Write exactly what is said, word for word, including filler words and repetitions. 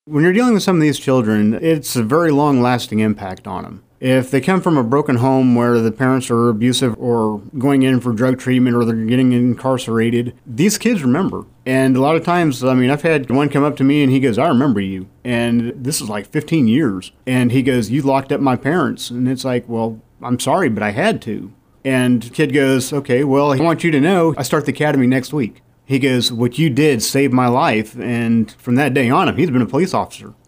When you're dealing with some of these children, it's a very long-lasting impact on them. If they come from a broken home where the parents are abusive or going in for drug treatment or they're getting incarcerated, these kids remember. And a lot of times, I mean, I've had one come up to me and he goes, I remember you. And this is like fifteen years. And he goes, you locked up my parents. And it's like, well, I'm sorry, but I had to. And kid goes, okay, well, I want you to know I start the academy next week. He goes, what you did saved my life. And from that day on, he's been a police officer.